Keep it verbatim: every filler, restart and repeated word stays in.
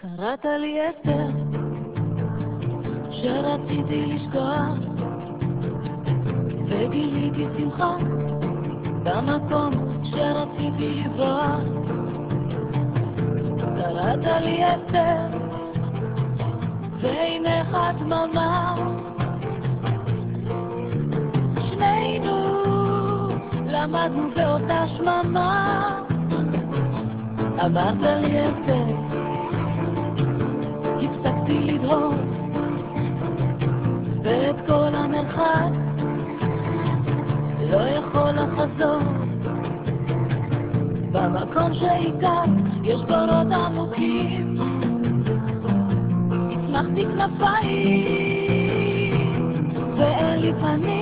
קראת לי אסתר שרציתי לשכוח, וגיליתי שמחה במקום שרציתי לברוח. קראת לי אסתר ועינך דממה, שנינו למדנו באותה שממה. אמרת לי אסתר, הפסקתי לדהור ואת כל המרחק לא יכול לחזור. במקום שאיתך יש בורות עמוקים, הצמחתי כנפיים ואין לי פנים.